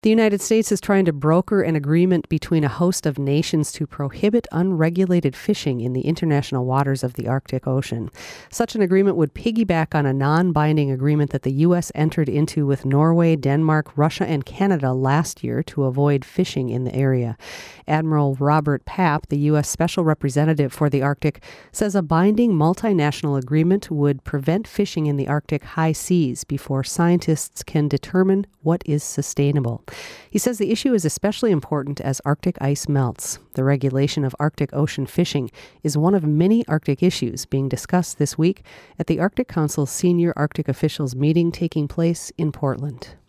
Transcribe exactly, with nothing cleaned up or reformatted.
The United States is trying to broker an agreement between a host of nations to prohibit unregulated fishing in the international waters of the Arctic Ocean. Such an agreement would piggyback on a non-binding agreement that the U S entered into with Norway, Denmark, Russia, and Canada last year to avoid fishing in the area. Admiral Robert Papp, the U S Special Representative for the Arctic, says a binding multinational agreement would prevent fishing in the Arctic high seas before scientists can determine what is sustainable. He says the issue is especially important as Arctic ice melts. The regulation of Arctic Ocean fishing is one of many Arctic issues being discussed this week at the Arctic Council's Senior Arctic Officials meeting taking place in Portland.